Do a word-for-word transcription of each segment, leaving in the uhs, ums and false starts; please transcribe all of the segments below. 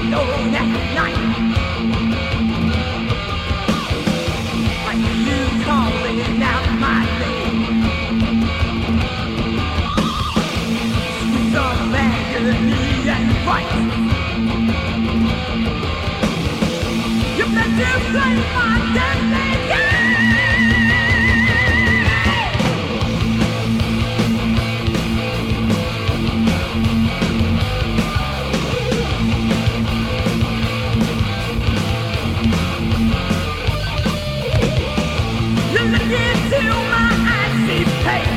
alone at night. Are you calling out my name? Sweet of agony and fright. You better play my deadly game. You look into my eyes, see pain.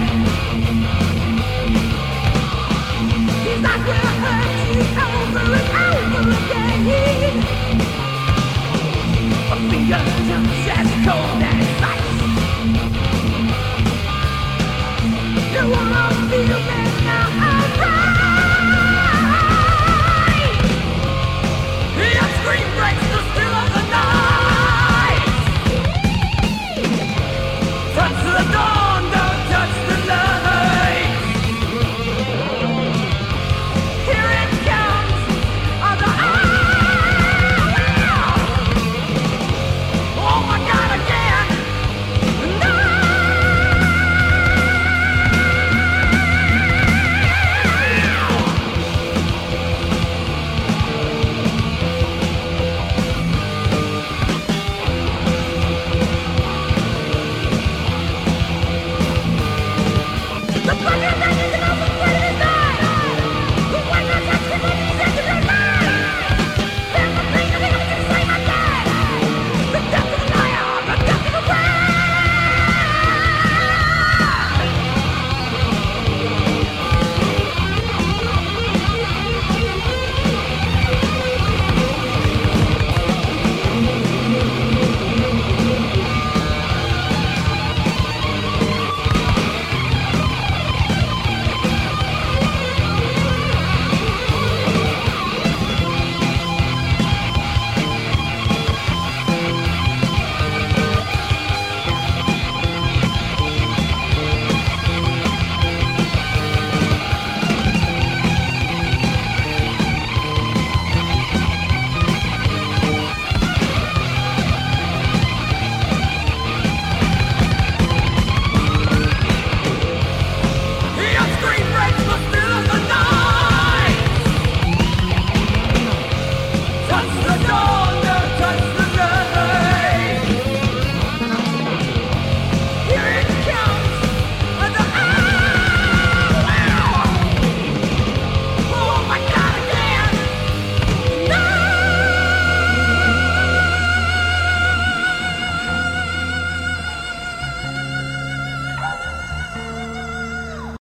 These eyes will hurt you over and over again. A fingertips as cold as